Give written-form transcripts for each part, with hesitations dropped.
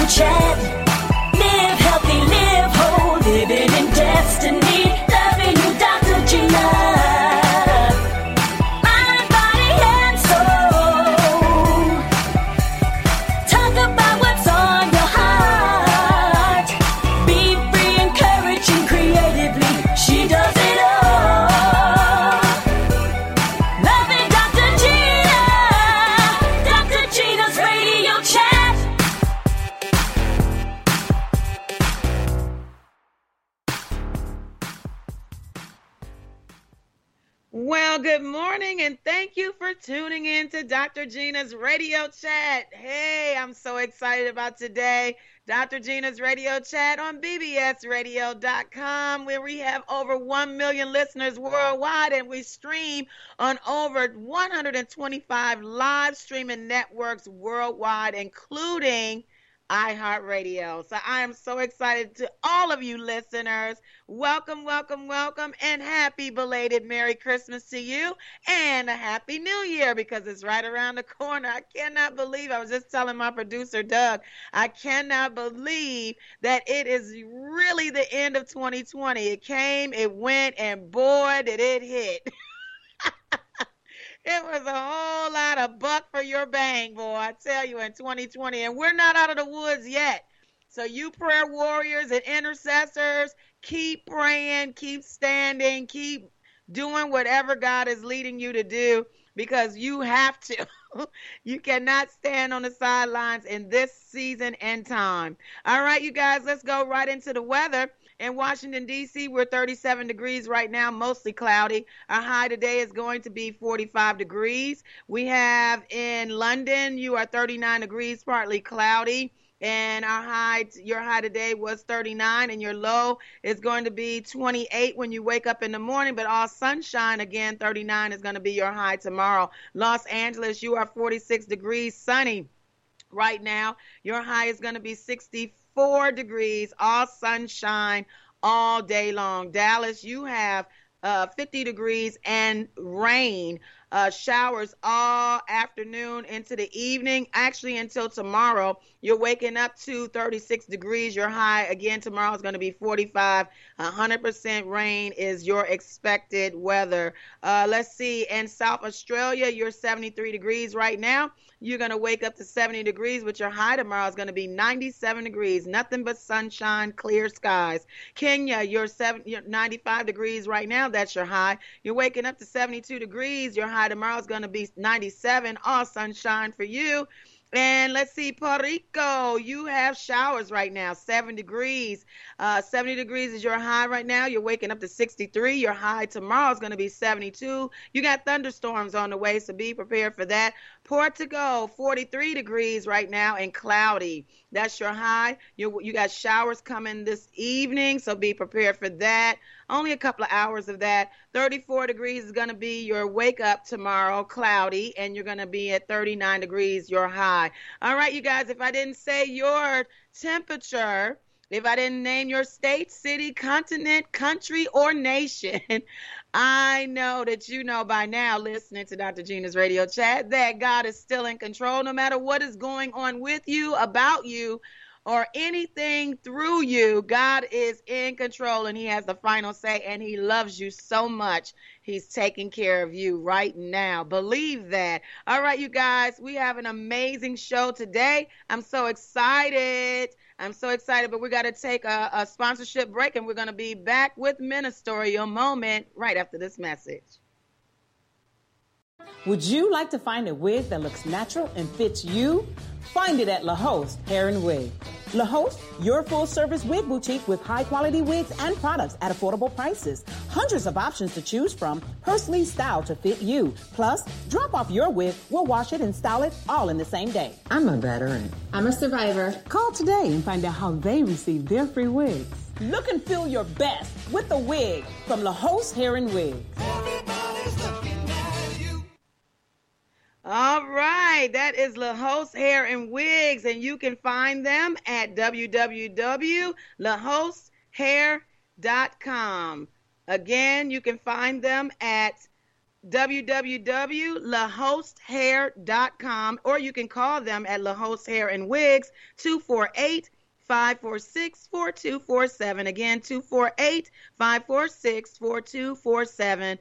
Chat. Live healthy, live whole, living in destiny. Loving you, Dr. Gina. Mind, body, and soul. Talk about what's on your heart. Be free, encouraging creatively. She does it all. Loving Dr. Gina. Dr. Gina's Radio Chat. Well, good morning, and thank you for tuning in to Dr. Gina's Radio Chat. Hey, I'm so excited about today. Dr. Gina's Radio Chat on bbsradio.com, where we have over 1 million listeners worldwide, and we stream on over 125 live streaming networks worldwide, including iHeartRadio. So I am so excited to all of you listeners. Welcome, welcome, welcome, and happy belated Merry Christmas to you, and a Happy New Year, because it's right around the corner. I cannot believe, I was just telling my producer, Doug, I cannot believe that it is really the end of 2020. It came, it went, and boy, did it hit. It was a whole lot of buck for your bang, boy, I tell you, in 2020. And we're not out of the woods yet. So you prayer warriors and intercessors, keep praying, keep standing, keep doing whatever God is leading you to do, because you have to. You cannot stand on the sidelines in this season and time. All right, you guys, let's go right into the weather. In Washington, D.C., we're 37 degrees right now, mostly cloudy. Our high today is going to be 45 degrees. We have in London, you are 39 degrees, partly cloudy. And your high today was 39, and your low is going to be 28 when you wake up in the morning, but all sunshine again. 39 is going to be your high tomorrow. Los Angeles, you are 46 degrees, sunny right now. Your high is going to be 64 degrees, all sunshine all day long. Dallas, you have 50 degrees and rain, showers all afternoon into the evening, actually until tomorrow. You're waking up to 36 degrees. Your high again tomorrow is going to be 45. 100% rain is your expected weather. Let's see, in South Australia, you're 73 degrees right now. You're going to wake up to 70 degrees, but your high tomorrow is going to be 97 degrees. Nothing but sunshine, clear skies. Kenya, you're 95 degrees right now. That's your high. You're waking up to 72 degrees. Your high tomorrow is going to be 97. All sunshine for you. And let's see, Puerto Rico, you have showers right now, 7 degrees. 70 degrees is your high right now. You're waking up to 63. Your high tomorrow is going to be 72. You got thunderstorms on the way, so be prepared for that. Portugal, 43 degrees right now and cloudy. That's your high. You got showers coming this evening, so be prepared for that. Only a couple of hours of that. 34 degrees is going to be your wake up tomorrow, cloudy, and you're going to be at 39 degrees, your high. All right, you guys, if I didn't say your temperature, if I didn't name your state, city, continent, country, or nation, I know that you know by now, listening to Dr. Gina's Radio Chat, that God is still in control. No matter what is going on with you, about you, or anything through you, God is in control, and he has the final say, and he loves you so much. He's taking care of you right now. Believe that. All right, you guys, we have an amazing show today. I'm so excited, but we got to take a sponsorship break, and we're going to be back with Ministerial Moment right after this message. Would you like to find a wig that looks natural and fits you? Find it at La Hoste Hair and Wig. La Hoste, your full-service wig boutique with high-quality wigs and products at affordable prices. Hundreds of options to choose from, personally styled to fit you. Plus, drop off your wig, we'll wash it and style it all in the same day. I'm a veteran. I'm a survivor. Call today and find out how they receive their free wigs. Look and feel your best with a wig from La Hoste Hair and Wig. All right, that is La Hoste Hair and Wigs, and you can find them at www.lahostehair.com. Again, you can find them at www.lahosthair.com, or you can call them at LaHost Hair and Wigs, 248-546-4247. Again, 248-546-4247,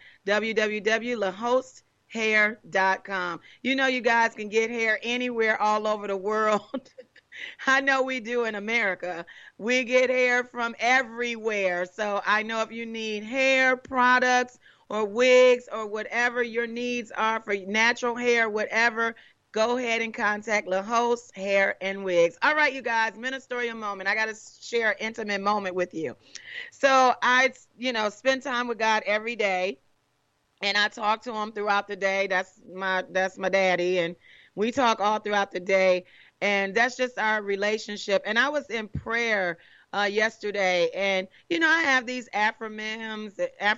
www.lahosthair.com. You know, you guys can get hair anywhere all over the world. I know we do in America. We get hair from everywhere. So I know if you need hair products or wigs or whatever your needs are for natural hair, whatever, go ahead and contact LaHost Hair and Wigs. All right, you guys, ministerial moment. I got to share an intimate moment with you. So I, spend time with God every day, and I talk to him throughout the day. That's my daddy, and we talk all throughout the day. And that's just our relationship. And I was in prayer yesterday, and I have these affirmations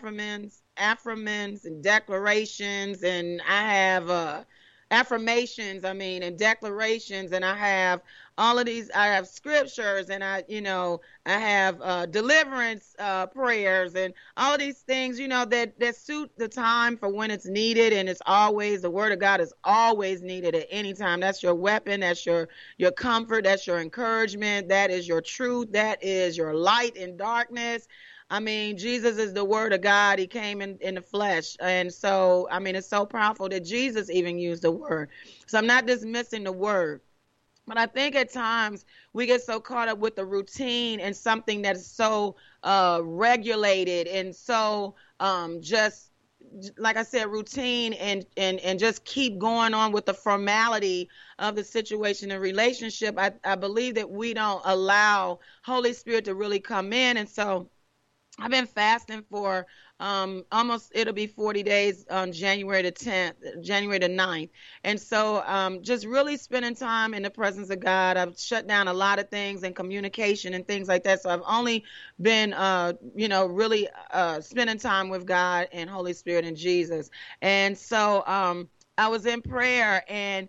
and declarations, and I have affirmations, and declarations, and I have all of these. I have scriptures, and I have deliverance prayers, and all of these things, that suit the time for when it's needed. And it's always, the word of God is always needed at any time. That's your weapon. That's your comfort. That's your encouragement. That is your truth. That is your light in darkness. Jesus is the word of God. He came in the flesh. And so, it's so powerful that Jesus even used the word. So I'm not dismissing the word. But I think at times we get so caught up with the routine and something that is so regulated and so just, like I said, routine and just keep going on with the formality of the situation and relationship. I believe that we don't allow Holy Spirit to really come in. And so I've been fasting for almost, it'll be 40 days on January the 9th. And so just really spending time in the presence of God. I've shut down a lot of things and communication and things like that. So I've only been, really spending time with God and Holy Spirit and Jesus. And so I was in prayer, and,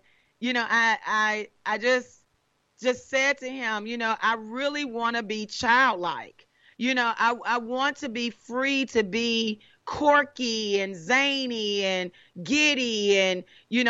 I just said to him, I really want to be childlike. I want to be free to be quirky and zany and giddy and,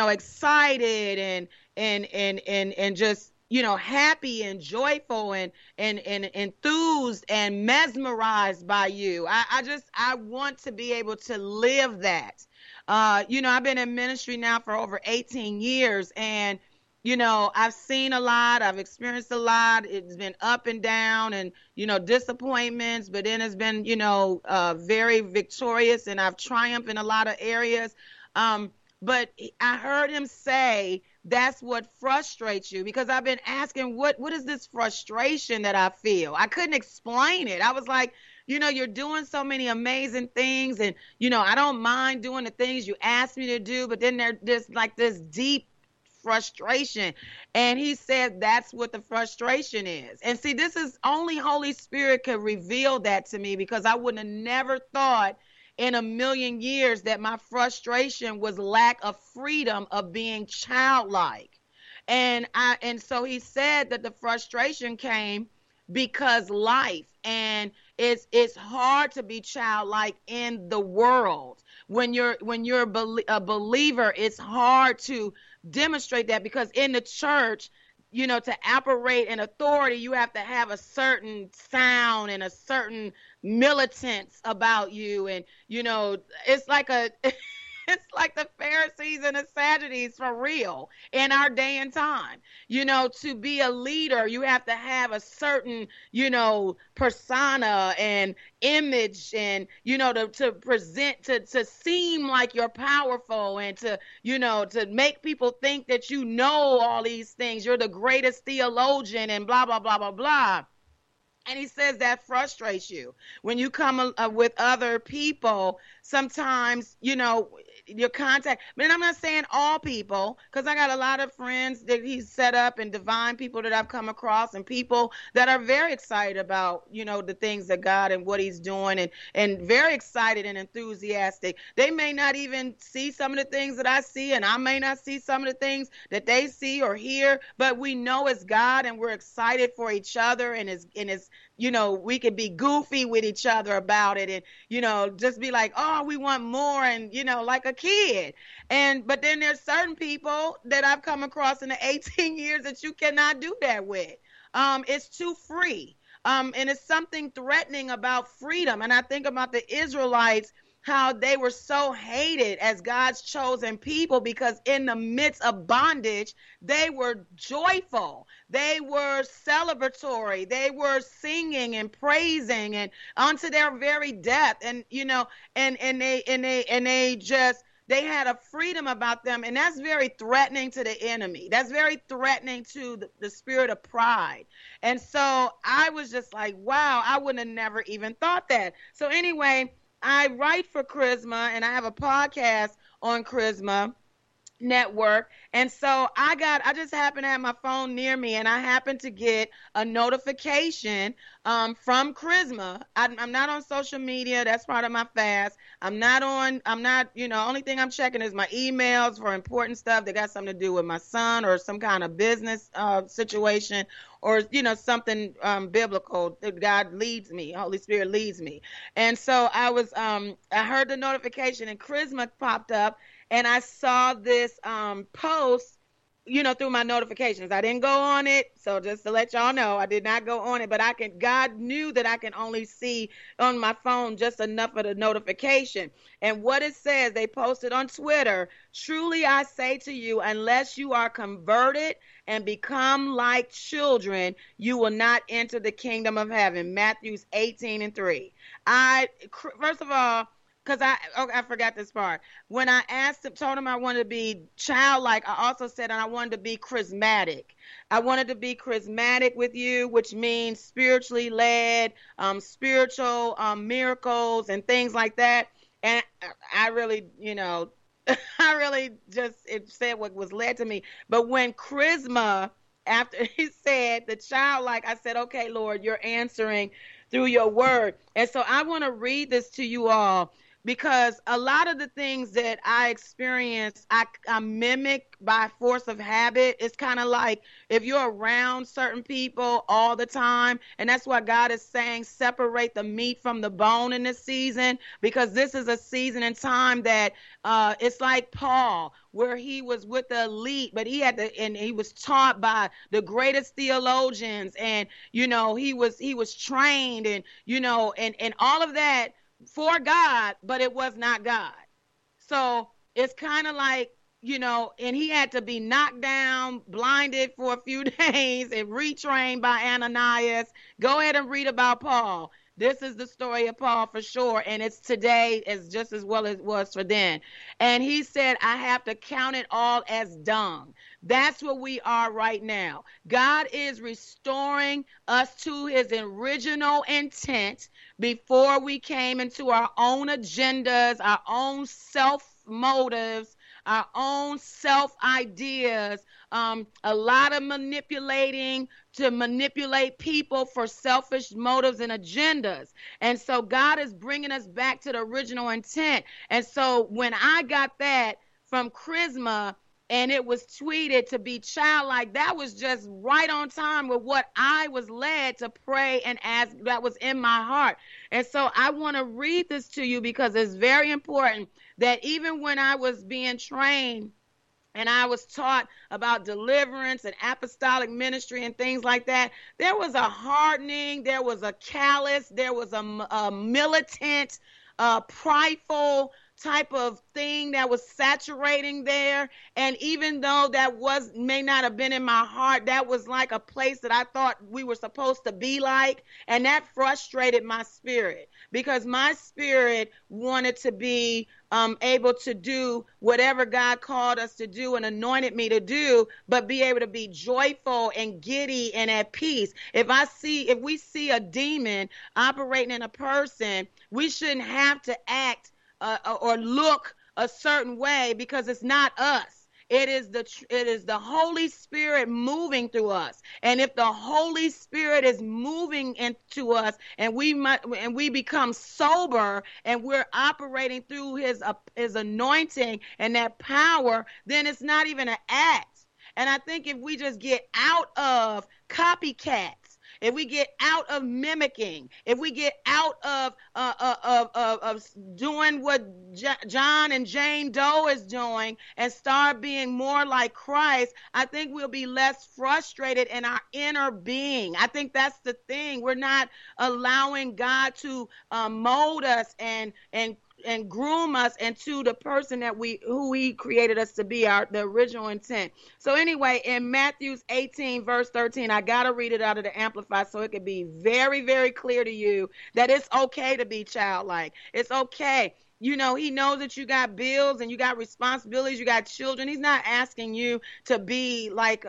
excited and just, happy and joyful and enthused and mesmerized by you. I want to be able to live that. I've been in ministry now for over 18 years, and I've seen a lot. I've experienced a lot. It's been up and down and, disappointments, but then it's been, very victorious, and I've triumphed in a lot of areas. But I heard him say, that's what frustrates you, because I've been asking, what is this frustration that I feel? I couldn't explain it. I was like, you're doing so many amazing things, and, I don't mind doing the things you asked me to do, but then there's like this deep frustration. And he said that's what the frustration is. And see, this is only Holy Spirit could reveal that to me, because I would have never thought in a million years that my frustration was lack of freedom of being childlike. And so he said that the frustration came because life, and it's hard to be childlike in the world. When you're a believer, it's hard to demonstrate that, because in the church, to operate in authority, you have to have a certain sound and a certain militance about you. And, it's like it's like the Pharisees and the Sadducees for real in our day and time. To be a leader, you have to have a certain, persona and image, and, to present, to seem like you're powerful, and to make people think that all these things. You're the greatest theologian and blah, blah, blah, blah, blah. And he says that frustrates you when you come with other people. Sometimes, your contact, but I'm not saying all people, because I got a lot of friends that he's set up and divine people that I've come across, and people that are very excited about, the things that God and what he's doing, and very excited and enthusiastic. They may not even see some of the things that I see, and I may not see some of the things that they see or hear, but we know it's God, and we're excited for each other, and it's we could be goofy with each other about it, and, just be like, oh, we want more, and, like a kid. But then there's certain people that I've come across in the 18 years that you cannot do that with. It's too free. And it's something threatening about freedom. And I think about the Israelites, how they were so hated as God's chosen people, because in the midst of bondage, they were joyful. They were celebratory. They were singing and praising and unto their very death. And, you know, and they had a freedom about them. And that's very threatening to the enemy. That's very threatening to the spirit of pride. And so I was just like, wow, I would have never even thought that. So anyway, I write for Charisma, and I have a podcast on Charisma Network. And so I just happened to have my phone near me, and I happened to get a notification from Charisma. I'm not on social media. That's part of my fast. I'm not, only thing I'm checking is my emails for important stuff that got something to do with my son or some kind of business situation, or, something biblical that God leads me, Holy Spirit leads me. And so I heard the notification, and Charisma popped up, and I saw this post, through my notifications. I didn't go on it. So just to let y'all know, I did not go on it, but God knew that I can only see on my phone just enough of the notification. And what it says, they posted on Twitter: truly I say to you, unless you are converted and become like children, you will not enter the kingdom of heaven. Matthew 18:3. First of all, because I forgot this part. When I told him I wanted to be childlike, I also said I wanted to be charismatic. I wanted to be charismatic with you, which means spiritually led, spiritual miracles and things like that. And I really, it said what was led to me. But when Charisma, after he said the childlike, I said, okay, Lord, you're answering through your word. And so I want to read this to you all, because a lot of the things that I experience, I mimic by force of habit. It's kind of like if you're around certain people all the time, and that's why God is saying separate the meat from the bone in this season, because this is a season and time that it's like Paul, where he was with the elite, but he was taught by the greatest theologians, and he was trained, and and all of that for God, but it was not God. So it's kind of like, and he had to be knocked down, blinded for a few days, and retrained by Ananias. Go ahead and read about Paul. This is the story of Paul for sure, and it's today as just as well as it was for then. And he said, I have to count it all as dung. That's what we are right now. God is restoring us to his original intent before we came into our own agendas, our own self-motives, our own self-ideas, a lot of manipulating to manipulate people for selfish motives and agendas. And so God is bringing us back to the original intent. And so when I got that from Charisma, and it was tweeted to be childlike, that was just right on time with what I was led to pray and ask, that was in my heart. And so I want to read this to you, because it's very important that even when I was being trained and I was taught about deliverance and apostolic ministry and things like that, there was a hardening, there was a callous, there was a militant, prideful type of thing that was saturating there. And even though that may not have been in my heart, that was like a place that I thought we were supposed to be like. And that frustrated my spirit, because my spirit wanted to be able to do whatever God called us to do and anointed me to do, but be able to be joyful and giddy and at peace. If we see a demon operating in a person, we shouldn't have to act or look a certain way, because it's not us. It is the Holy Spirit moving through us. And if the Holy Spirit is moving into us, and we become sober, and we're operating through his anointing and that power, then it's not even an act. And I think if we just get out of copycats, if we get out of mimicking, if we get out of doing what John and Jane Doe is doing and start being more like Christ, I think we'll be less frustrated in our inner being. I think that's the thing. We're not allowing God to mold us and groom us into the person that who he created us to be, the original intent. So anyway, in Matthew 18 verse 13, I got to read it out of the Amplified so it can be very, very clear to you that it's okay to be childlike. It's okay. You know, he knows that you got bills and you got responsibilities, you got children. He's not asking you to be like,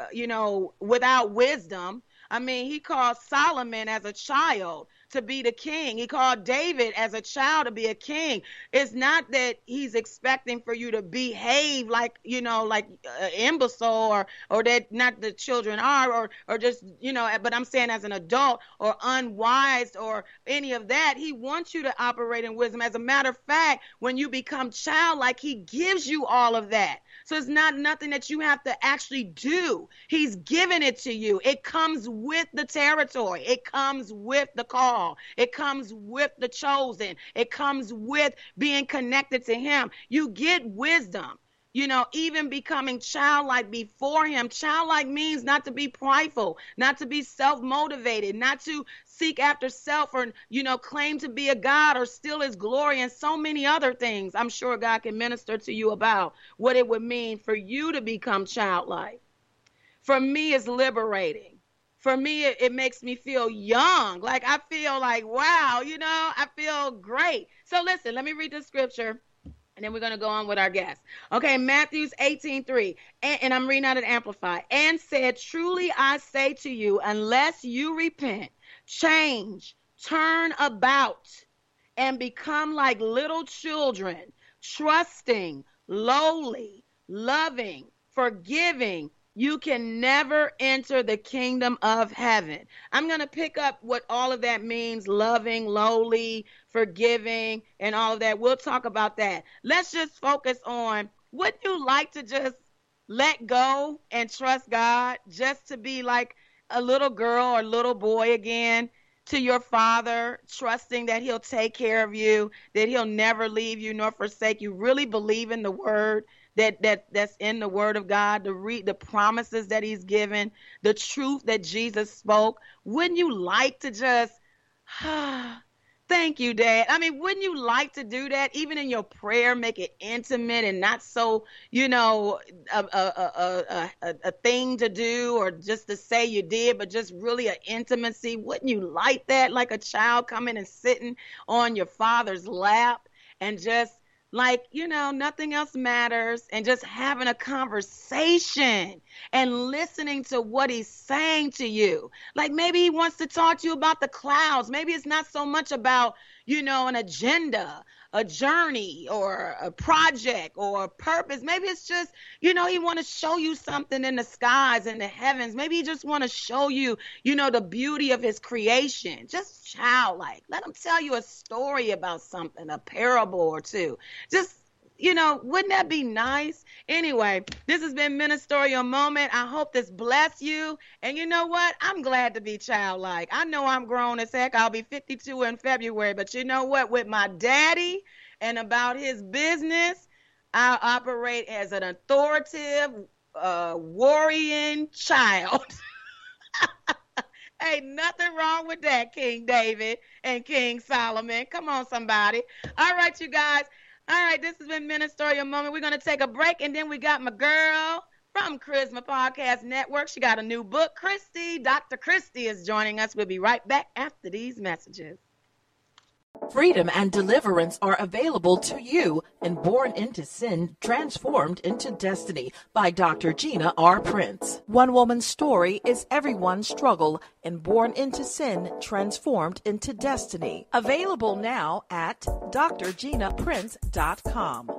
without wisdom. I mean, he called Solomon as a child to be the king. He called David as a child to be a king. It's not that he's expecting for you to behave like, like an imbecile or that not the children are or just, but I'm saying as an adult or unwise or any of that. He wants you to operate in wisdom. As a matter of fact, when you become childlike, he gives you all of that. So it's not nothing that you have to actually do. He's given it to you. It comes with the territory. It comes with the call. It comes with the chosen. It comes with being connected to him. You get wisdom. Even becoming childlike before him. Childlike means not to be prideful, not to be self-motivated, not to seek after self or, claim to be a God or steal his glory and so many other things. I'm sure God can minister to you about what it would mean for you to become childlike. For me, it's liberating. For me, it makes me feel young. Like I feel like, wow, I feel great. So listen, let me read the scripture. And then we're going to go on with our guest. Okay, Matthew 18:3. And I'm reading out of Amplify. And said, truly I say to you, unless you repent, change, turn about, and become like little children, trusting, lowly, loving, forgiving, you can never enter the kingdom of heaven. I'm going to pick up what all of that means, loving, lowly, forgiving, and all of that. We'll talk about that. Let's just focus on, wouldn't you like to just let go and trust God, just to be like a little girl or little boy again to your Father, trusting that he'll take care of you, that he'll never leave you nor forsake you? Really believe in the word that's in the word of God, to read the promises that he's given, the truth that Jesus spoke. Wouldn't you like to just, thank you, Dad. I mean, wouldn't you like to do that? Even in your prayer, make it intimate and not so, a thing to do or just to say you did, but just really an intimacy. Wouldn't you like that? Like a child coming and sitting on your father's lap and just like, nothing else matters, and just having a conversation and listening to what he's saying to you. Like maybe he wants to talk to you about the clouds. Maybe it's not so much about, an agenda, a journey or a project or a purpose. Maybe it's just, he want to show you something in the skies and the heavens. Maybe he just want to show you, the beauty of his creation. Just childlike. Let him tell you a story about something, a parable or two. Just, wouldn't that be nice? Anyway, this has been Ministerial Moment. I hope this bless you. And you know what? I'm glad to be childlike. I know I'm grown as heck. I'll be 52 in February. But you know what? With my daddy and about his business, I operate as an authoritative, worrying child. Ain't nothing wrong with that, King David and King Solomon. Come on, somebody. All right, you guys. All right, this has been Ministerial Moment. We're going to take a break, and then we got my girl from Charisma Podcast Network. She got a new book. Dr. Christy is joining us. We'll be right back after these messages. Freedom and deliverance are available to you in Born into Sin, Transformed into Destiny by Dr. Gina R. Prince. One woman's story is everyone's struggle in Born into Sin, Transformed into Destiny. Available now at drginaprince.com.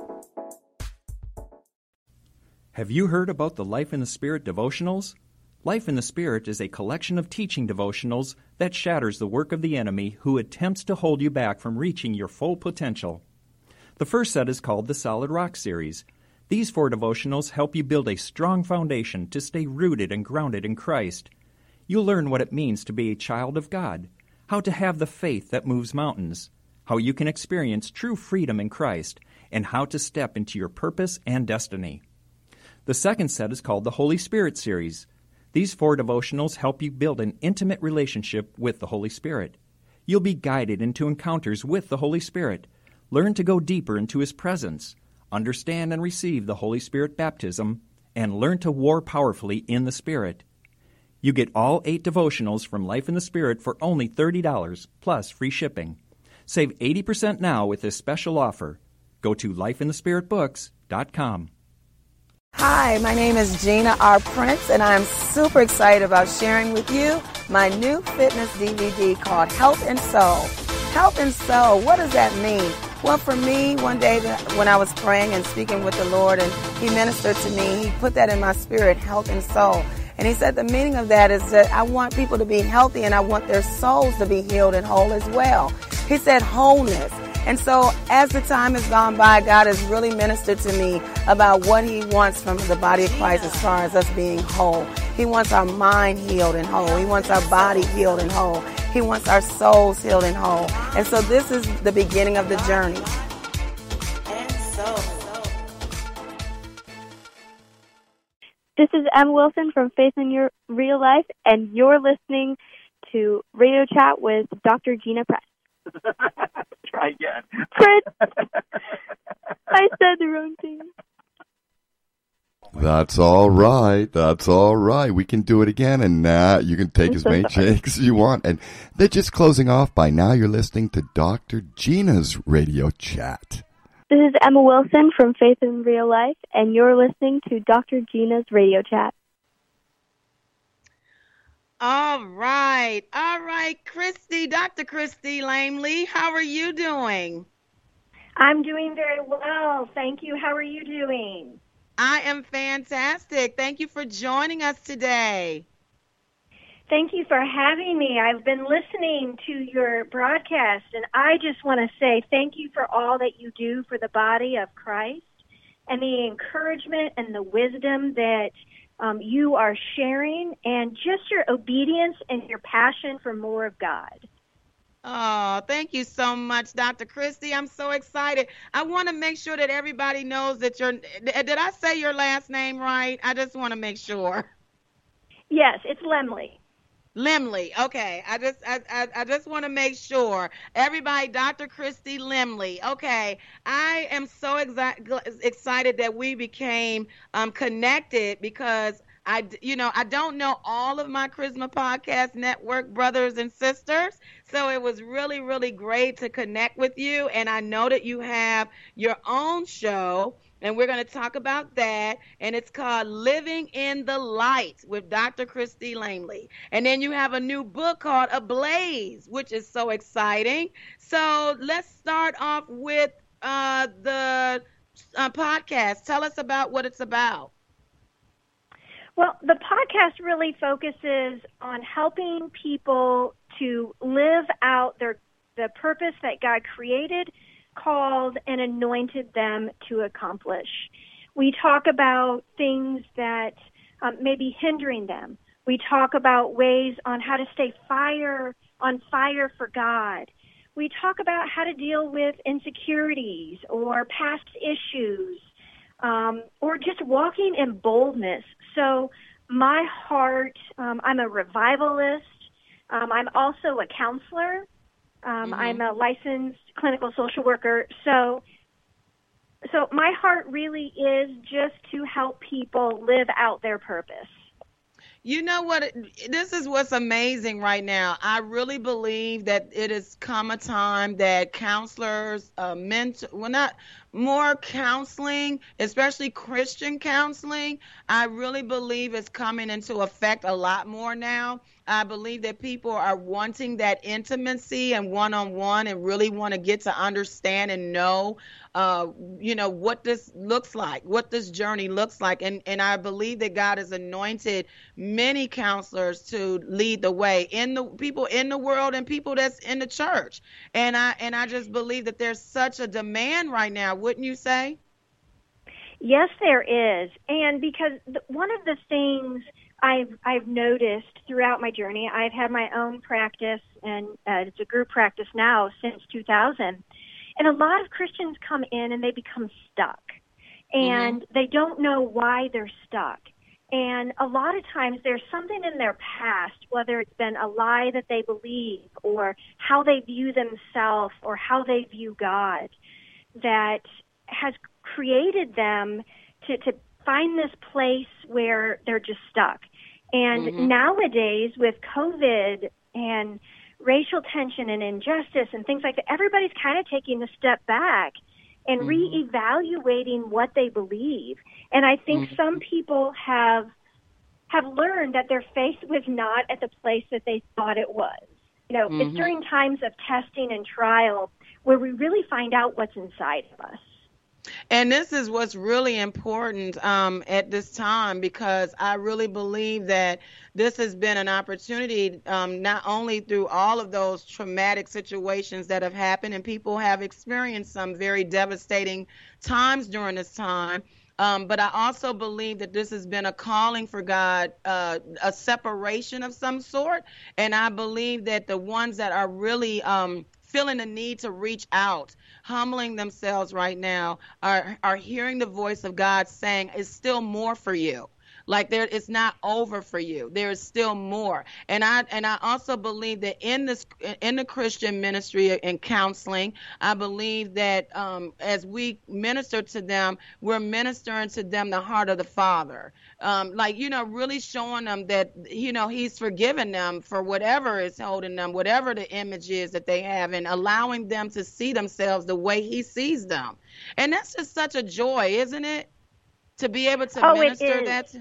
Have you heard about the Life in the Spirit devotionals? Life in the Spirit is a collection of teaching devotionals that shatters the work of the enemy who attempts to hold you back from reaching your full potential. The first set is called the Solid Rock Series. These 4 devotionals help you build a strong foundation to stay rooted and grounded in Christ. You'll learn what it means to be a child of God, how to have the faith that moves mountains, how you can experience true freedom in Christ, and how to step into your purpose and destiny. The second set is called the Holy Spirit series. These 4 devotionals help you build an intimate relationship with the Holy Spirit. You'll be guided into encounters with the Holy Spirit, learn to go deeper into His presence, understand and receive the Holy Spirit baptism, and learn to war powerfully in the Spirit. You get all 8 devotionals from Life in the Spirit for only $30, plus free shipping. Save 80% now with this special offer. Go to lifeinthespiritbooks.com. Hi, my name is Gina R. Prince, and I'm super excited about sharing with you my new fitness DVD called Health and Soul. Health and Soul, what does that mean? Well, for me, one day when I was praying and speaking with the Lord and He ministered to me, He put that in my spirit, health and soul. And He said the meaning of that is that I want people to be healthy and I want their souls to be healed and whole as well. He said wholeness. And so as the time has gone by, God has really ministered to me about what He wants from the body of Christ as far as us being whole. He wants our mind healed and whole. He wants our body healed and whole. He wants our souls healed and whole. And so this is the beginning of the journey. This is Em Wilson from Faith in Your Real Life, and you're listening to Radio Chat with Dr. Gina Press. Try again. Fred, I said the wrong thing. That's all right. That's all right. We can do it again, and you can take as many takes as you want. And they're just closing off by now. You're listening to Dr. Gina's Radio Chat. This is Emma Wilson from Faith in Real Life, and you're listening to Dr. Gina's Radio Chat. All right, Christy, Dr. Christy Lamley, how are you doing? I'm doing very well, thank you. How are you doing? I am fantastic. Thank you for joining us today. Thank you for having me. I've been listening to your broadcast, and I just want to say thank you for all that you do for the body of Christ and the encouragement and the wisdom that you are sharing, and just your obedience and your passion for more of God. Oh, thank you so much, Dr. Christy. I'm so excited. I want to make sure that everybody knows that did I say your last name right? I just want to make sure. Yes, it's Lemley. Lemley. Okay. I just want to make sure. Everybody, Dr. Christy Lemley. Okay. I am so excited that we became connected because I don't know all of my Charisma Podcast Network brothers and sisters, so it was really, really great to connect with you, and I know that you have your own show, and we're going to talk about that, and it's called Living in the Light with Dr. Christy Lamley. And then you have a new book called Ablaze, which is so exciting. So let's start off with the podcast. Tell us about what it's about. Well, the podcast really focuses on helping people to live out the purpose that God created, called, and anointed them to accomplish. We talk about things that may be hindering them. We talk about ways on how to stay on fire for God. We talk about how to deal with insecurities or past issues, or just walking in boldness. So my heart, I'm a revivalist. I'm also a counselor. I'm a licensed clinical social worker. So my heart really is just to help people live out their purpose. You know what? This is what's amazing right now. I really believe that it has come a time that counselors, more counseling, especially Christian counseling, I really believe is coming into effect a lot more now. I believe that people are wanting that intimacy and one-on-one and really want to get to understand and know, what this looks like, what this journey looks like. And I believe that God has anointed many counselors to lead the way in the people in the world and people that's in the church. And I just believe that there's such a demand right now, wouldn't you say? Yes, there is. And because one of the things I've noticed throughout my journey, I've had my own practice, and it's a group practice now since 2000. And a lot of Christians come in and they become stuck, and they don't know why they're stuck. And a lot of times there's something in their past, whether it's been a lie that they believe or how they view themselves or how they view God, that has created them to find this place where they're just stuck. And nowadays with COVID and racial tension and injustice and things like that, everybody's kind of taking a step back and reevaluating what they believe. And I think some people have learned that their faith was not at the place that they thought it was. You know, it's during times of testing and trial where we really find out what's inside of us. And this is what's really important at this time, because I really believe that this has been an opportunity, not only through all of those traumatic situations that have happened, and people have experienced some very devastating times during this time, but I also believe that this has been a calling for God, a separation of some sort. And I believe that the ones that are really feeling the need to reach out, humbling themselves right now, are hearing the voice of God saying, it's still more for you. Like it's not over for you. There is still more. And I also believe that in the Christian ministry and counseling, I believe that as we minister to them, we're ministering to them the heart of the Father. Really showing them that, He's forgiven them for whatever is holding them, whatever the image is that they have, and allowing them to see themselves the way He sees them. And that's just such a joy, isn't it? To be able to minister that.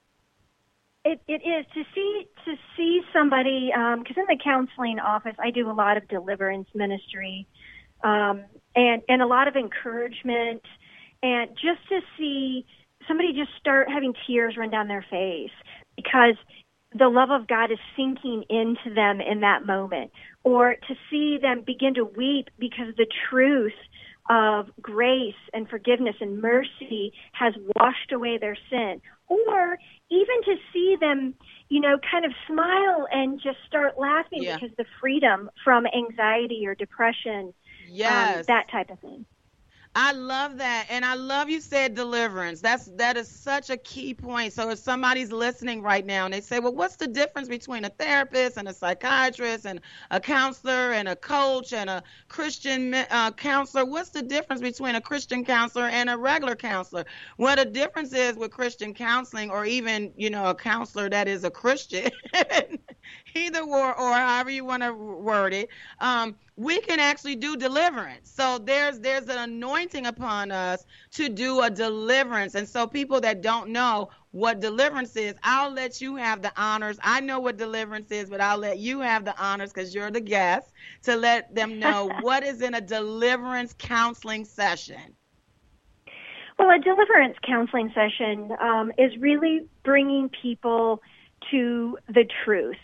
It is to see somebody, because in the counseling office I do a lot of deliverance ministry, and a lot of encouragement, and just to see somebody just start having tears run down their face because the love of God is sinking into them in that moment, or to see them begin to weep because the truth of grace and forgiveness and mercy has washed away their sin, or even to see them, kind of smile and just start laughing because the freedom from anxiety or depression, that type of thing. I love that. And I love you said deliverance. That is such a key point. So if somebody's listening right now and they say, well, what's the difference between a therapist and a psychiatrist and a counselor and a coach and a Christian counselor? What's the difference between a Christian counselor and a regular counselor? Well, the difference is with Christian counseling, or even, a counselor that is a Christian, either or however you want to word it, we can actually do deliverance. So there's an anointing upon us to do a deliverance. And so people that don't know what deliverance is, I'll let you have the honors. I know what deliverance is, but I'll let you have the honors because you're the guest, to let them know what is in a deliverance counseling session. Well, a deliverance counseling session is really bringing people to the truth.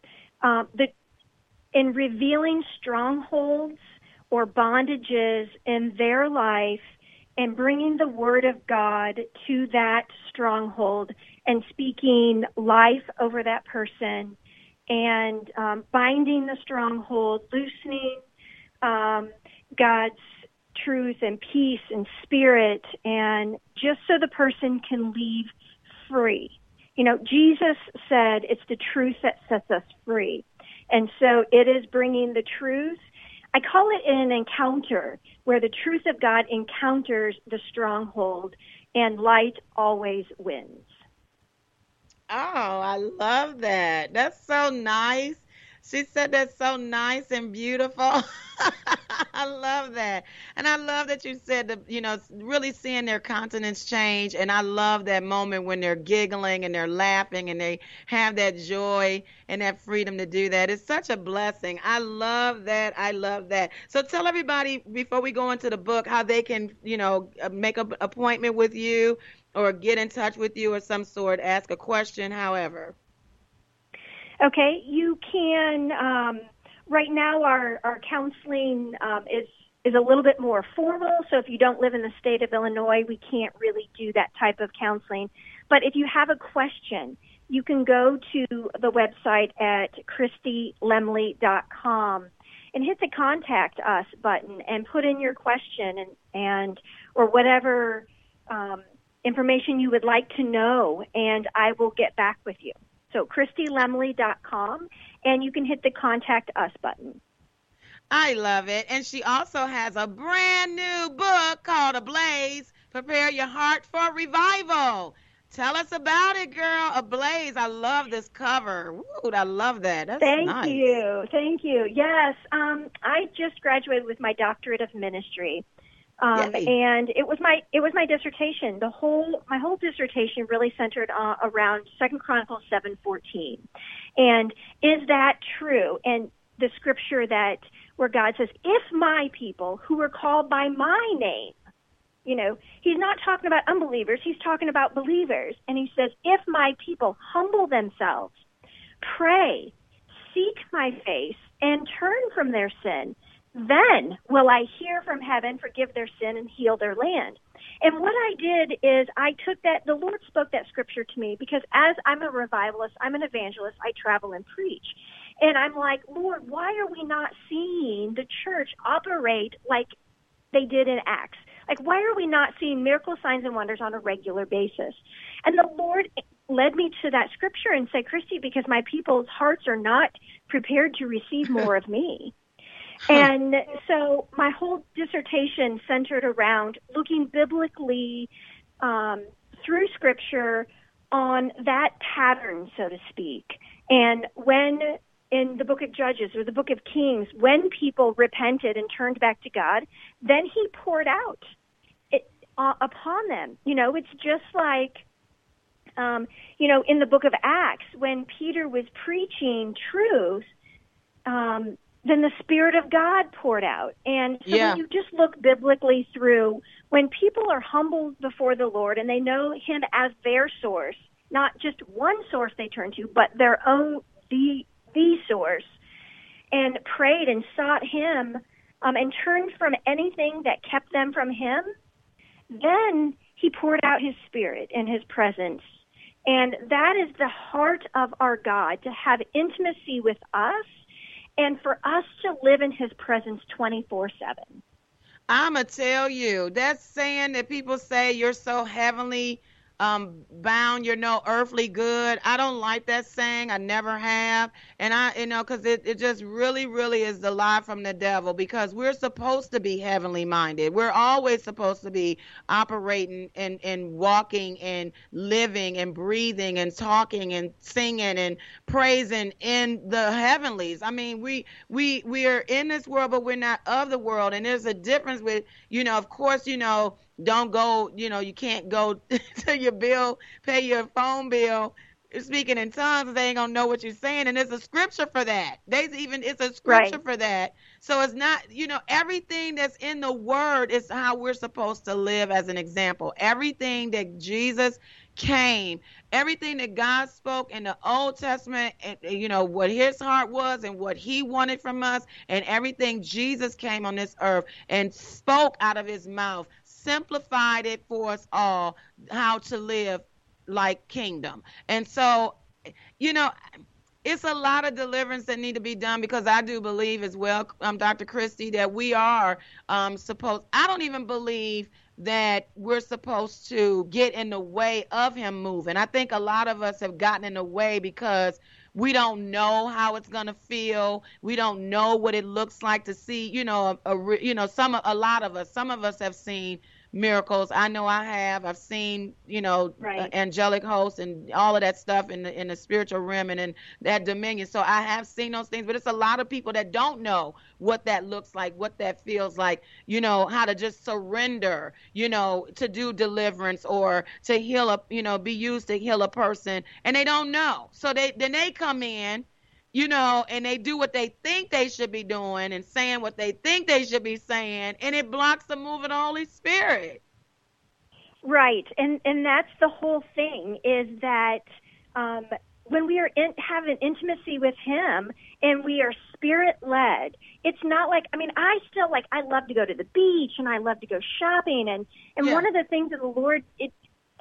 In revealing strongholds or bondages in their life and bringing the Word of God to that stronghold and speaking life over that person and binding the stronghold, loosening God's truth and peace and spirit, and just so the person can leave free. Jesus said it's the truth that sets us free. And so it is bringing the truth. I call it an encounter, where the truth of God encounters the stronghold, and light always wins. Oh, I love that. That's so nice. She said that's so nice and beautiful. I love that. And I love that you said, really seeing their countenance change. And I love that moment when they're giggling and they're laughing and they have that joy and that freedom to do that. It's such a blessing. I love that. I love that. So tell everybody, before we go into the book, how they can, make an appointment with you or get in touch with you of some sort, ask a question, however. Okay, you can, right now our counseling is a little bit more formal, so if you don't live in the state of Illinois, we can't really do that type of counseling. But if you have a question, you can go to the website at ChristyLemley.com and hit the Contact Us button and put in your question and or whatever information you would like to know, and I will get back with you. So ChristyLemley.com, and you can hit the Contact Us button. I love it. And she also has a brand new book called Ablaze, Prepare Your Heart for Revival. Tell us about it, girl. Ablaze. I love this cover. Ooh, I love that. That's Thank nice. Thank you. Yes, I just graduated with my doctorate of ministry. And it was my dissertation. My whole dissertation really centered around 2 Chronicles 7:14. And is that true? And the scripture where God says, if my people who are called by my name, he's not talking about unbelievers, he's talking about believers. And he says, if my people humble themselves, pray, seek my face, and turn from their sin, then will I hear from heaven, forgive their sin, and heal their land. And what I did is I took that, the Lord spoke that scripture to me because as I'm a revivalist, I'm an evangelist, I travel and preach. And I'm like, Lord, why are we not seeing the church operate like they did in Acts? Like, why are we not seeing miracle signs and wonders on a regular basis? And the Lord led me to that scripture and said, Christy, because my people's hearts are not prepared to receive more of me. And so my whole dissertation centered around looking biblically through Scripture on that pattern, so to speak. And when in the book of Judges or the book of Kings, when people repented and turned back to God, then he poured out it upon them. It's just like, in the book of Acts, when Peter was preaching truth, then the Spirit of God poured out. And so when you just look biblically through, when people are humbled before the Lord and they know him as their source, not just one source they turn to, but their own, the source, and prayed and sought him and turned from anything that kept them from him, then he poured out his Spirit and his presence. And that is the heart of our God, to have intimacy with us and for us to live in his presence 24/7. I'm going to tell you, that saying that people say you're so heavenly bound, you're no earthly good. I don't like that saying. I never have. And because it just really, really is the lie from the devil, because we're supposed to be heavenly minded. We're always supposed to be operating and walking and living and breathing and talking and singing and praising in the heavenlies. I mean, we are in this world, but we're not of the world. And there's a difference with, of course, don't go, you can't go to your bill, pay your phone bill, speaking in tongues. They ain't gonna know what you're saying. And there's a scripture for that. It's a scripture for that. So it's not, everything that's in the word is how we're supposed to live as an example. Everything that Jesus came, everything that God spoke in the Old Testament, and what his heart was and what he wanted from us, and everything Jesus came on this earth and spoke out of his mouth, simplified it for us all, how to live like kingdom. And so, it's a lot of deliverance that need to be done, because I do believe as well, Dr. Christy, that we are I don't even believe that we're supposed to get in the way of him moving. I think a lot of us have gotten in the way because we don't know how it's going to feel. We don't know what it looks like to see, some of us have seen miracles. I know I have. I've seen, angelic hosts and all of that stuff in the spiritual realm and in that dominion. So I have seen those things, but it's a lot of people that don't know what that looks like, what that feels like, how to just surrender, to do deliverance or to heal be used to heal a person, and they don't know. So they come in, and they do what they think they should be doing and saying what they think they should be saying, and it blocks the move of the Holy Spirit. Right, and that's the whole thing, is that when we are have an intimacy with him and we are Spirit-led, it's not like, I love to go to the beach and I love to go shopping, and one of the things that the Lord,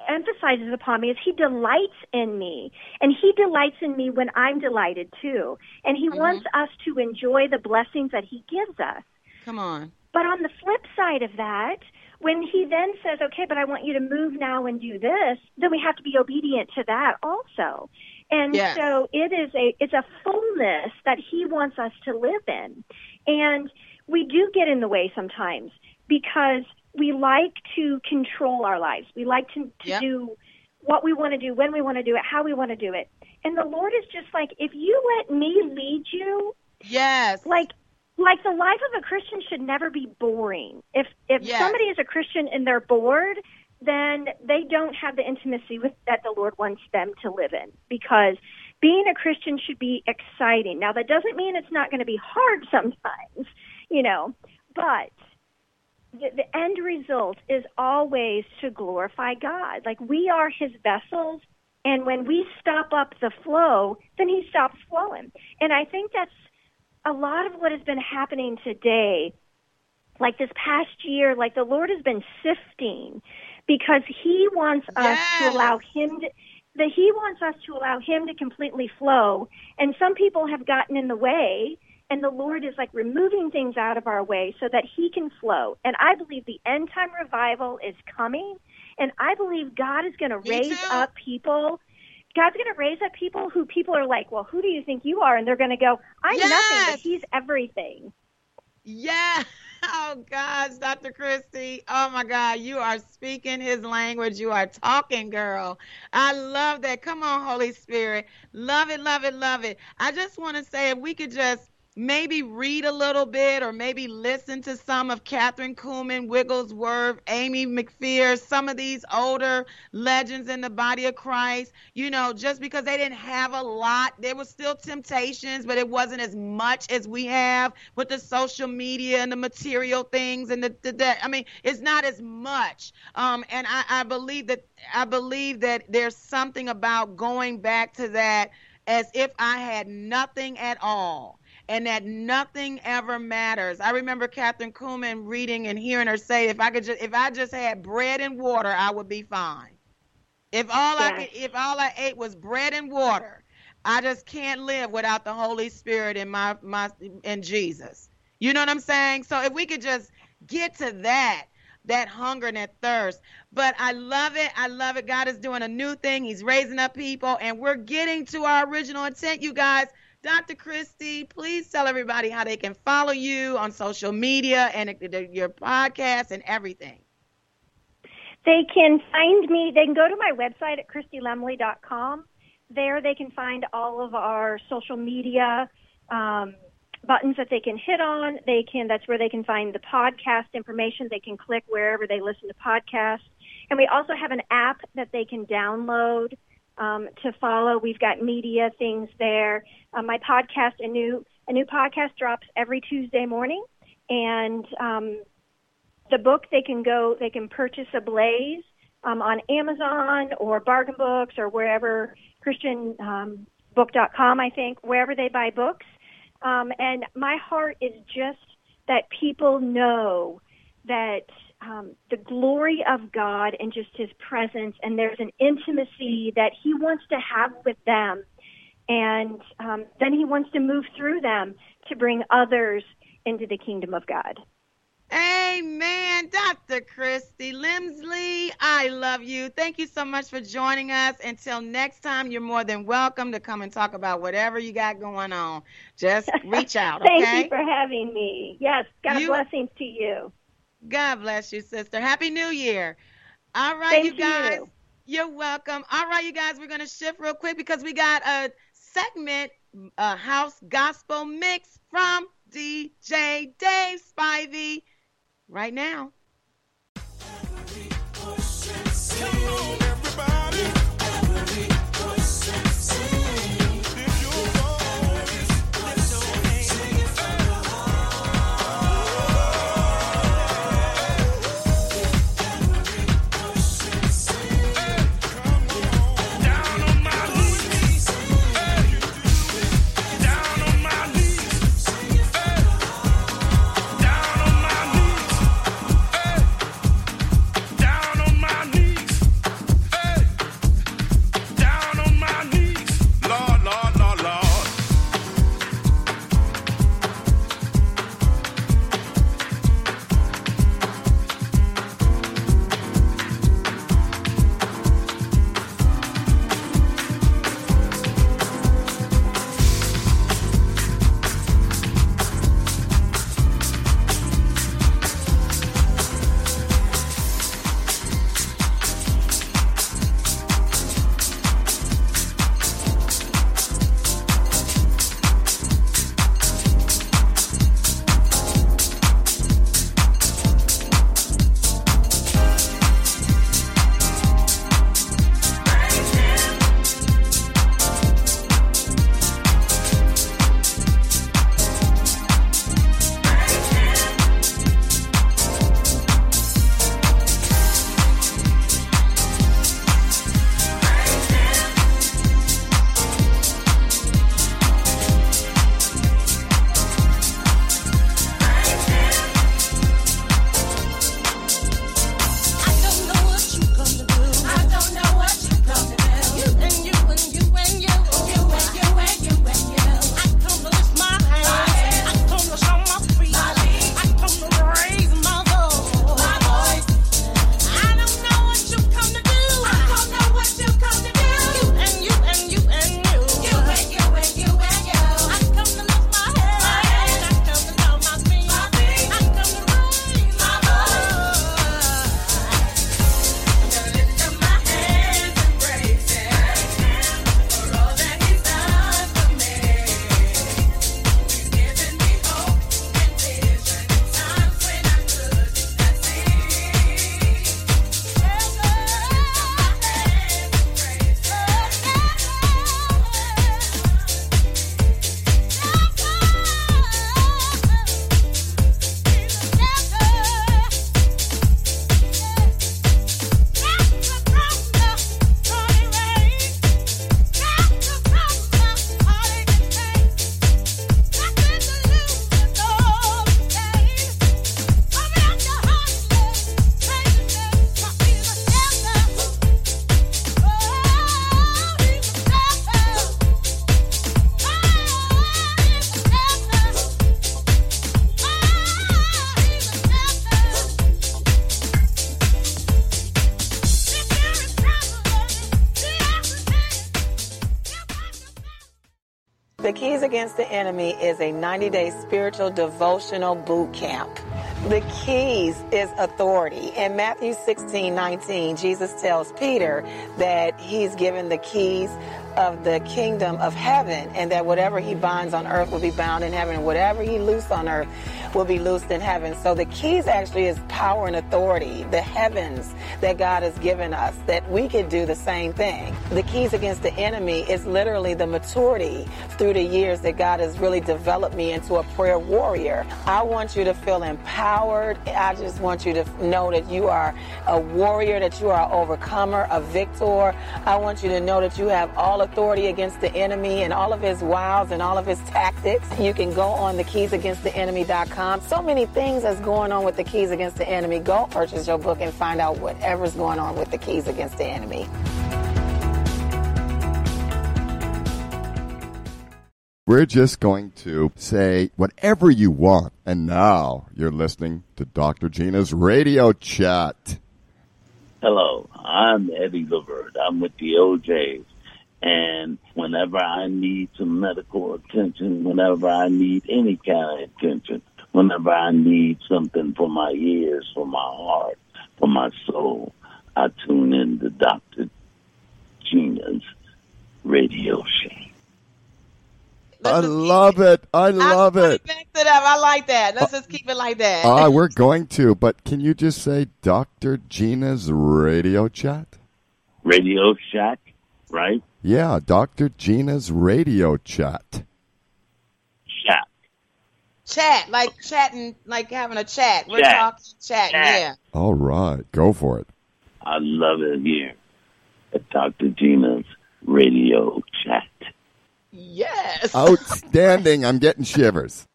emphasizes upon me is he delights in me. And he delights in me when I'm delighted too. And he wants us to enjoy the blessings that he gives us. Come on. But on the flip side of that, when he then says, okay, but I want you to move now and do this, then we have to be obedient to that also. And so it's a fullness that he wants us to live in. And we do get in the way sometimes because we like to control our lives. We like to do what we want to do, when we want to do it, how we want to do it. And the Lord is just like, if you let me lead you, like the life of a Christian should never be boring. If somebody is a Christian and they're bored, then they don't have the intimacy that the Lord wants them to live in, because being a Christian should be exciting. Now, that doesn't mean it's not going to be hard sometimes, but the end result is always to glorify God. Like, we are his vessels, and when we stop up the flow, then he stops flowing. And I think that's a lot of what has been happening today. Like this past year, like the Lord has been sifting, because he wants us to allow him to completely flow. And some people have gotten in the way, and the Lord is like removing things out of our way so that he can flow. And I believe the end time revival is coming, and I believe God is going to raise up people. God's going to raise up people who people are like, well, who do you think you are? And they're going to go, I'm nothing, but he's everything. Yeah. Oh, gosh, Dr. Christy. Oh, my God. You are speaking his language. You are talking, girl. I love that. Come on, Holy Spirit. Love it, love it, love it. I just want to say, if we could just maybe read a little bit, or maybe listen to some of Catherine Kuhlman, Wigglesworth, Amy McPherson, some of these older legends in the body of Christ, just because they didn't have a lot. There was still temptations, but it wasn't as much as we have with the social media and the material things and it's not as much. And I believe that there's something about going back to that as if I had nothing at all, and that nothing ever matters. I remember Catherine Kuhlman reading and hearing her say, if I just had bread and water, I would be fine. If all I ate was bread and water, I just can't live without the Holy Spirit in Jesus. You know what I'm saying? So if we could just get to that hunger and that thirst. But I love it. I love it. God is doing a new thing. He's raising up people, and we're getting to our original intent, you guys. Dr. Christy, please tell everybody how they can follow you on social media and your podcast and everything. They can find me. They can go to my website at ChristyLemley.com. There they can find all of our social media buttons that they can hit on. That's where they can find the podcast information. They can click wherever they listen to podcasts. And we also have an app that they can download to follow. We've got media things there. My podcast, a new podcast drops every Tuesday morning, and the book they can purchase Ablaze on Amazon or Bargain Books or wherever, ChristianBook.com, I think, wherever they buy books. And my heart is just that people know that the glory of God and just his presence, and there's an intimacy that he wants to have with them, and then he wants to move through them to bring others into the kingdom of God. Amen. Dr. Christy Lemsley, I love you. Thank you so much for joining us. Until next time, you're more than welcome to come and talk about whatever you got going on. Just reach out, okay? Thank you for having me. Yes, God blessings to you. God bless you, sister. Happy New Year. All right, you guys. You're welcome. All right, you guys, we're going to shift real quick because we got a segment, house gospel mix from DJ Dave Spivey right now. Come on, everybody. The Keys Against the Enemy is a 90-day spiritual devotional boot camp. The keys is authority. In Matthew 16:19, Jesus tells Peter that he's given the keys of the kingdom of heaven, and that whatever he binds on earth will be bound in heaven, and whatever he loosed on earth will be loosed in heaven. So the keys actually is power and authority, the heavens that God has given us, that we can do the same thing. The keys against the enemy is literally the maturity through the years that God has really developed me into a prayer warrior. I want you to feel empowered. I just want you to know that you are a warrior, that you are an overcomer, a victor. I want you to know that you have all authority against the enemy and all of his wiles and all of his tactics. You can go on thekeysagainsttheenemy.com. So many things that's going on with the Keys Against the Enemy. Go purchase your book and find out whatever's going on with the Keys Against the Enemy. We're just going to say whatever you want. And now you're listening to Dr. Gina's Radio Chat. Hello, I'm Eddie Levert. I'm with the OJs. And whenever I need some medical attention, whenever I need any kind of attention, whenever I need something for my ears, for my heart, for my soul, I tune in to Dr. Gina's Radio Show. I love it. I love it. I like that. Let's just keep it like that. We're going to, but can you just say Dr. Gina's Radio Chat? Radio Shack, right? Yeah, Dr. Gina's Radio Chat. Chat, like chatting, like having a chat. We're talking, chatting, yeah. All right, go for it. I love it here at Dr. Gina's Radio Chat. Yes. Outstanding. I'm getting shivers.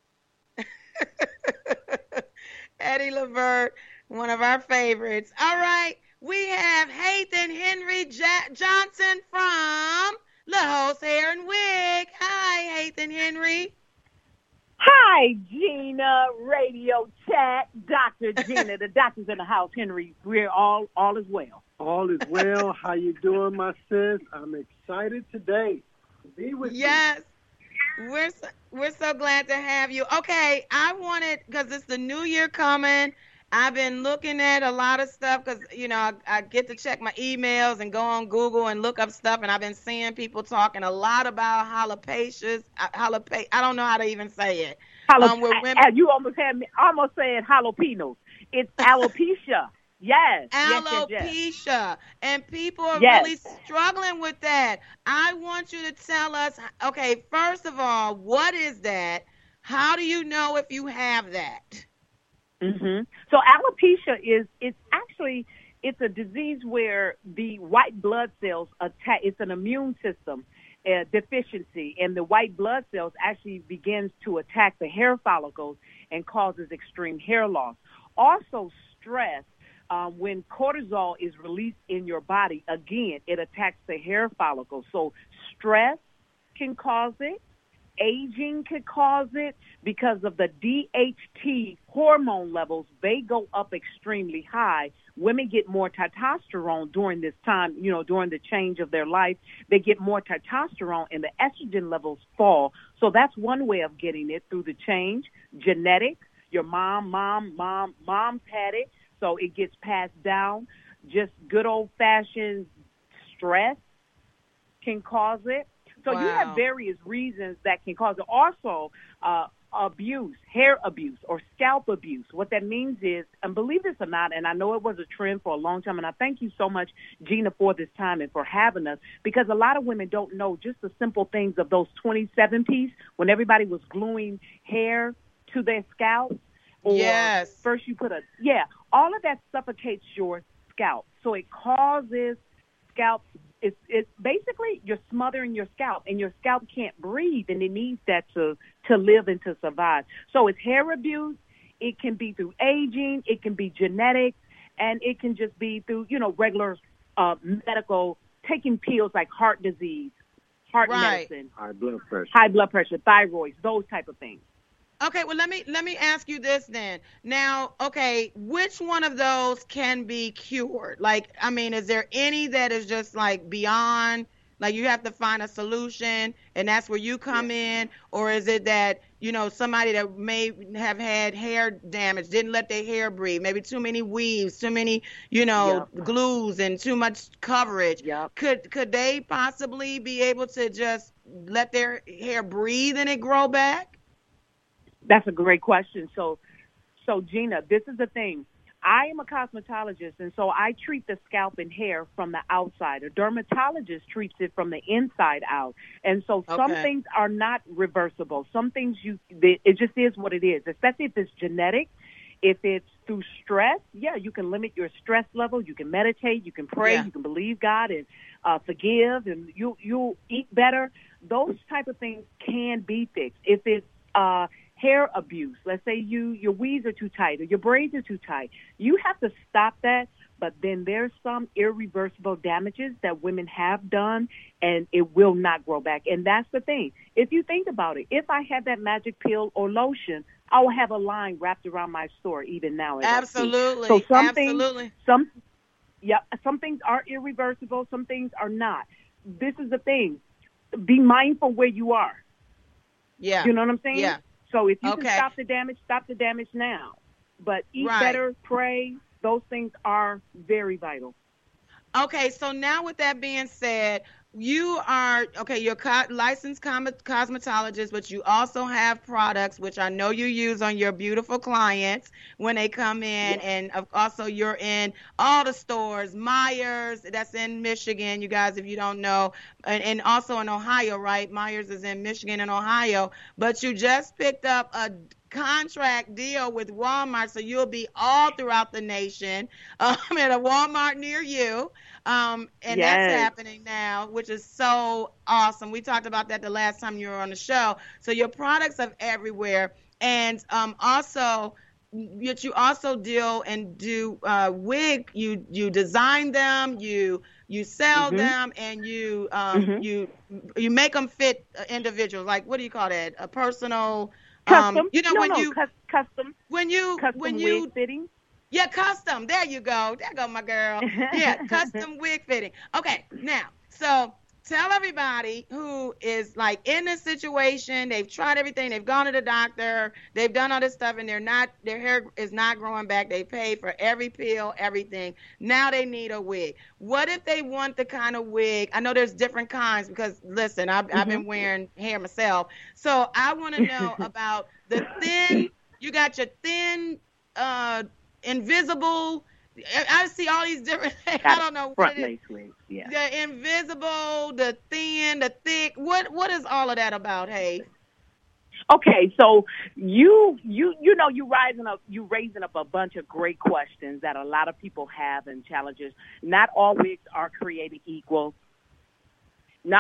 Eddie Levert, one of our favorites. All right, we have Hathan Henry Johnson from La Host Hair and Wig. Hi, Hathan Henry. Hi, Gina, Radio Chat, Dr. Gina. The doctor's in the house, Henry. We're all is well. All is well. How you doing, my sis? I'm excited today to be with you. Yes, we're so glad to have you. Okay, I wanted, because it's the new year coming, I've been looking at a lot of stuff because, you know, I get to check my emails and go on Google and look up stuff, and I've been seeing people talking a lot about alopecia. I don't know how to even say it. You almost had me almost saying jalapenos. It's alopecia. Yes. Alopecia. Yes. And people are really struggling with that. I want you to tell us, okay, first of all, what is that? How do you know if you have that? Mm-hmm. So alopecia it's a disease where the white blood cells attack. It's an immune system deficiency, and the white blood cells actually begins to attack the hair follicles and causes extreme hair loss. Also, stress. When cortisol is released in your body, again, it attacks the hair follicles. So stress can cause it. Aging could cause it because of the DHT hormone levels. They go up extremely high. Women get more testosterone during this time, you know, during the change of their life. They get more testosterone and the estrogen levels fall. So that's one way of getting it, through the change. Genetics, your mom's had it, so it gets passed down. Just good old-fashioned stress can cause it. So you have various reasons that can cause it. Also, abuse, hair abuse or scalp abuse. What that means is, and believe this or not, and I know it was a trend for a long time, and I thank you so much, Gina, for this time and for having us, because a lot of women don't know just the simple things of those 27-piece when everybody was gluing hair to their scalp. Or first you put all of that suffocates your scalp. So it causes scalp. It's basically you're smothering your scalp, and your scalp can't breathe, and it needs that to live and to survive. So it's hair abuse. It can be through aging. It can be genetic, and it can just be through, you know, regular medical, taking pills like heart disease, heart medicine, high blood pressure, thyroid, those type of things. Okay, well, let me ask you this then. Now, okay, which one of those can be cured? Like, I mean, is there any that is just like beyond, Like you have to find a solution, and that's where you come in? Or is it that, somebody that may have had hair damage, didn't let their hair breathe, maybe too many weaves, too many, glues and too much coverage? Could they possibly be able to just let their hair breathe and it grow back? That's a great question. So Gina, this is the thing. I am a cosmetologist, and so I treat the scalp and hair from the outside. A dermatologist treats it from the inside out. And so some things are not reversible. Some things it just is what it is, especially if it's genetic. If it's through stress, you can limit your stress level. You can meditate. You can pray. You can believe God and forgive, and you'll eat better. Those type of things can be fixed. If it's hair abuse, let's say your weaves are too tight or your braids are too tight, you have to stop that. But then there's some irreversible damages that women have done, and it will not grow back. And that's the thing. If you think about it, if I had that magic pill or lotion, I will have a line wrapped around my store even now. Absolutely. So some things are irreversible, some things are not. This is the thing. Be mindful where you are. Yeah. You know what I'm saying? Yeah. So if you can stop the damage now. But eat better, pray. Those things are very vital. Okay, so now with that being said, you are, you're licensed cosmetologist, but you also have products, which I know you use on your beautiful clients when they come in. And also you're in all the stores, Myers, that's in Michigan, you guys, if you don't know, and also in Ohio, right? Myers is in Michigan and Ohio, but you just picked up a contract deal with Walmart, so you'll be all throughout the nation at a Walmart near you. And that's happening now, which is so awesome. We talked about that the last time you were on the show. So your products are everywhere. And also, you also deal and do wig. You design them, you sell them, and you make them fit individuals. Like, what do you call that? A personal custom. Custom wig fitting. Yeah, custom. There you go. There go my girl. Yeah, custom wig fitting. Okay, now, so tell everybody who is like in this situation, they've tried everything, they've gone to the doctor, they've done all this stuff, and their hair is not growing back. They paid for every pill, everything. Now they need a wig. What if they want the kind of wig? I know there's different kinds because, listen, I've been wearing hair myself. So I want to know about the thin, you got your thin, invisible. I see all these different things. I don't know what it is. Wigs, yeah. The invisible, the thin, the thick. What is all of that about, Hey? Okay, so you raising up a bunch of great questions that a lot of people have and challenges. Not all wigs are created equal. And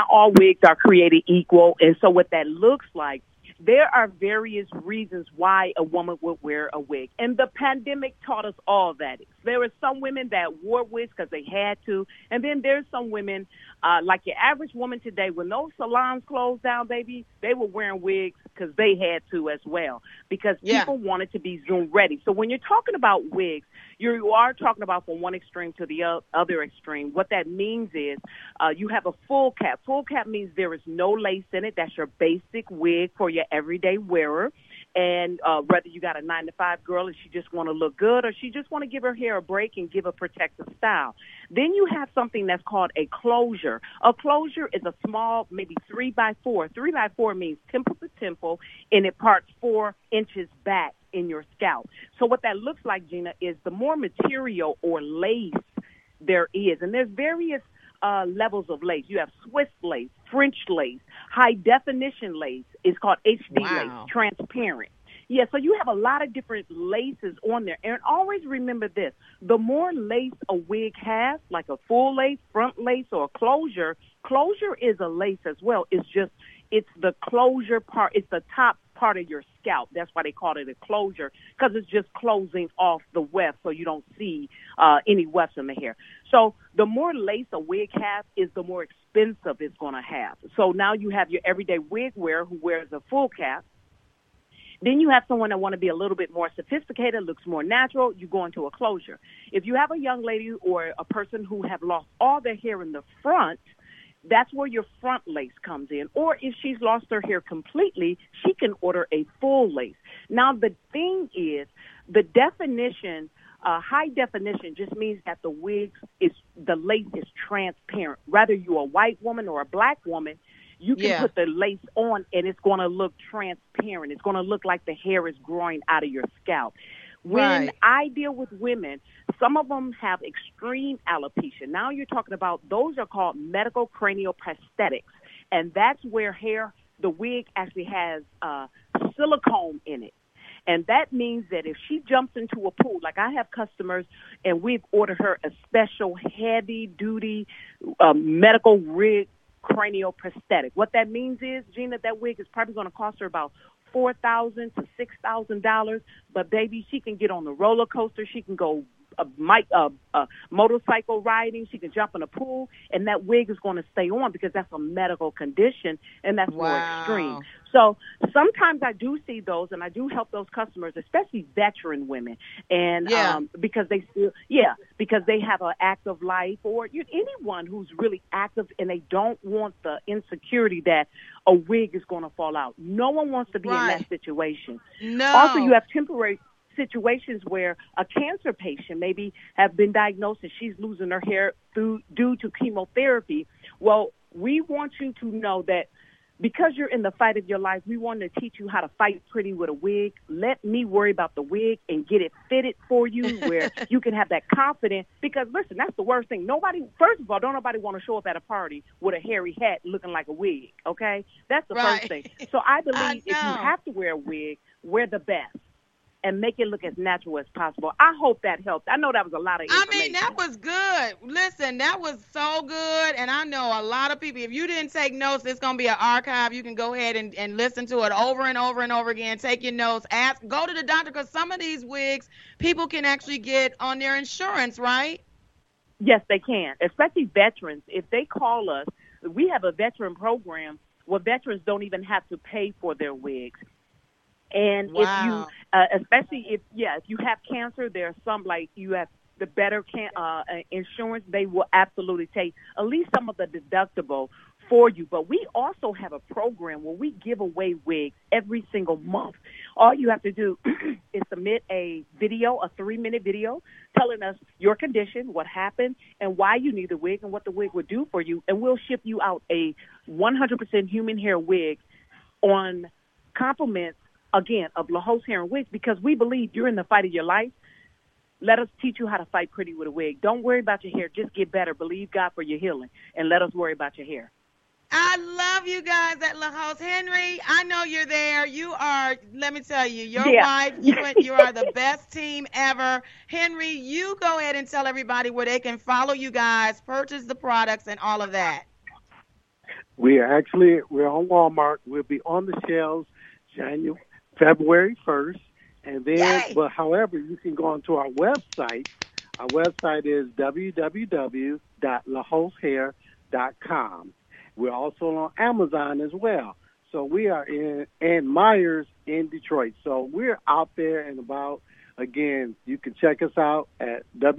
so what that looks like, there are various reasons why a woman would wear a wig. And the pandemic taught us all that. There were some women that wore wigs because they had to. And then there's some women, like your average woman today, when those salons closed down, baby, they were wearing wigs because they had to as well. Because people wanted to be Zoom ready. So when you're talking about wigs, you are talking about from one extreme to the other extreme. What that means is you have a full cap. Full cap means there is no lace in it. That's your basic wig for your everyday wearer. And whether you got a 9-to-5 girl and she just want to look good or she just want to give her hair a break and give a protective style. Then you have something that's called a closure. A closure is a small, maybe 3x4. 3x4 means temple to temple, and it parts 4 inches back in your scalp. So what that looks like, Gina, is the more material or lace there is, and there's various levels of lace. You have Swiss lace, French lace, high definition lace. It's called HD lace, transparent. Yeah, so you have a lot of different laces on there. And always remember this, the more lace a wig has, like a full lace, front lace, or a closure is a lace as well. It's the closure part. It's the top part of your scalp. That's why they call it a closure, because it's just closing off the weft so you don't see any wefts in the hair. So the more lace a wig has is the more expensive it's going to have. So now you have your everyday wig wearer who wears a full cap. Then you have someone that want to be a little bit more sophisticated, looks more natural, you go into a closure. If you have a young lady or a person who have lost all their hair in the front, that's where your front lace comes in. Or if she's lost her hair completely, she can order a full lace. Now, the thing is, the definition, high definition, just means that the lace is transparent. Whether you're a white woman or a black woman, you can put the lace on and it's going to look transparent. It's going to look like the hair is growing out of your scalp. When I deal with women, some of them have extreme alopecia. Now you're talking about, those are called medical cranial prosthetics. And that's where the wig actually has silicone in it. And that means that if she jumps into a pool, like I have customers and we've ordered her a special heavy-duty medical rig cranial prosthetic. What that means is, Gina, that wig is probably going to cost her about $4,000 to $6,000. But, baby, she can get on the roller coaster. She can go motorcycle riding. She can jump in a pool, and that wig is going to stay on because that's a medical condition, and that's more extreme. So sometimes I do see those, and I do help those customers, especially veteran women, and because they have an active life, or anyone who's really active and they don't want the insecurity that a wig is going to fall out. No one wants to be in that situation. No. Also, you have temporary situations where a cancer patient maybe have been diagnosed and she's losing her hair due to chemotherapy. Well, we want you to know that because you're in the fight of your life, we want to teach you how to fight pretty with a wig. Let me worry about the wig and get it fitted for you where you can have that confidence. Because, listen, that's the worst thing. First of all, don't nobody want to show up at a party with a hairy hat looking like a wig, okay? That's the first thing. So I believe if you have to wear a wig, wear the best and make it look as natural as possible. I hope that helped. I know that was a lot of information. I mean, that was good. Listen, that was so good, and I know a lot of people, if you didn't take notes, it's going to be an archive. You can go ahead and listen to it over and over and over again. Take your notes. Go to the doctor, because some of these wigs, people can actually get on their insurance, right? Yes, they can, especially veterans. If they call us, we have a veteran program where veterans don't even have to pay for their wigs. And if you, especially if you have cancer, there are some, like you have the better insurance, they will absolutely take at least some of the deductible for you. But we also have a program where we give away wigs every single month. All you have to do is submit a video, a 3-minute video, telling us your condition, what happened, and why you need the wig and what the wig would do for you. And we'll ship you out a 100% human hair wig on compliments, again, of LaHose Hair and Wigs, because we believe you're in the fight of your life. Let us teach you how to fight pretty with a wig. Don't worry about your hair. Just get better. Believe God for your healing, and let us worry about your hair. I love you guys at LaHose. Henry, I know you're there. You are, let me tell you, your wife, you are the best team ever. Henry, you go ahead and tell everybody where they can follow you guys, purchase the products, and all of that. We're on Walmart. We'll be on the shelves February 1st, and then, however, you can go onto our website. Our website is www.lahosehair.com. We're also on Amazon as well. So we are in Myers in Detroit. So we're out there and about. Again, you can check us out at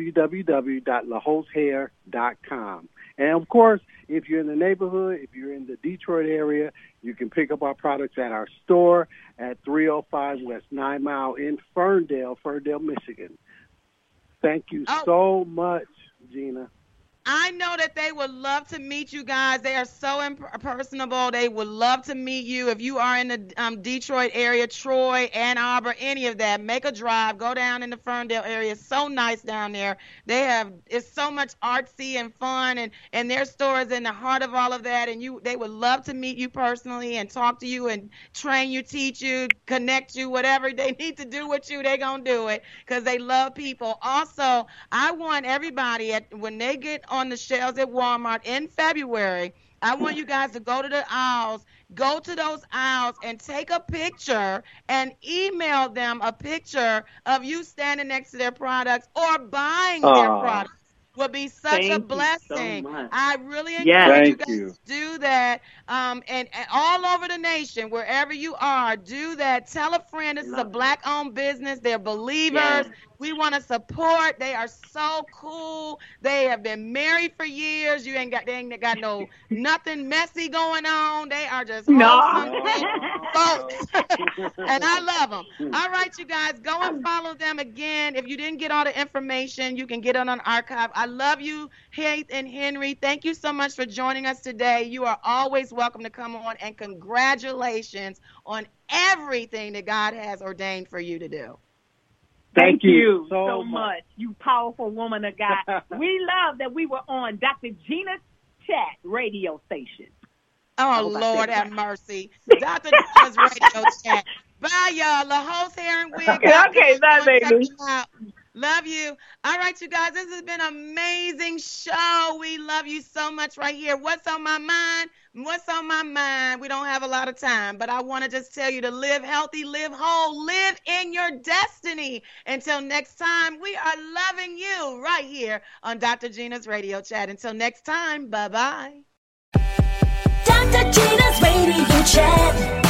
www.lahosehair.com. And, of course, if you're in the neighborhood, if you're in the Detroit area, you can pick up our products at our store at 305 West 9 Mile in Ferndale, Michigan. Thank you so much, Gina. I know that they would love to meet you guys. They are so personable. They would love to meet you. If you are in the Detroit area, Troy, Ann Arbor, any of that, make a drive. Go down in the Ferndale area. It's so nice down there. It's so much artsy and fun, and their store is in the heart of all of that. And they would love to meet you personally and talk to you and train you, teach you, connect you, whatever they need to do with you, they're going to do it because they love people. Also, I want everybody, when they get on the shelves at Walmart in February, I want you guys to go to the aisles, go to those aisles and take a picture and email them a picture of you standing next to their products or buying their products. will be such a blessing. I really encourage you guys to do that. And all over the nation, wherever you are, do that. Tell a friend this is a Black-owned business. They're believers. Yes. We want to support. They are so cool. They have been married for years. They ain't got no nothing messy going on. They are just wholesome folks. And I love them. All right, you guys, go and follow them again. If you didn't get all the information, you can get it on archive. I love you, Heath and Henry. Thank you so much for joining us today. You are always welcome to come on, and congratulations on everything that God has ordained for you to do. Thank you so much, you powerful woman of God. We love that we were on Dr. Gina's Chat radio station. Oh, Lord have mercy. Dr. Gina's radio chat. Bye, y'all. La host Heron Wig. Okay, bye, baby. Love you. All right, you guys, this has been an amazing show. We love you so much right here. What's on my mind? What's on my mind? We don't have a lot of time, but I want to just tell you to live healthy, live whole, live in your destiny. Until next time, we are loving you right here on Dr. Gina's Radio Chat. Until next time, bye-bye. Dr. Gina's Radio Chat.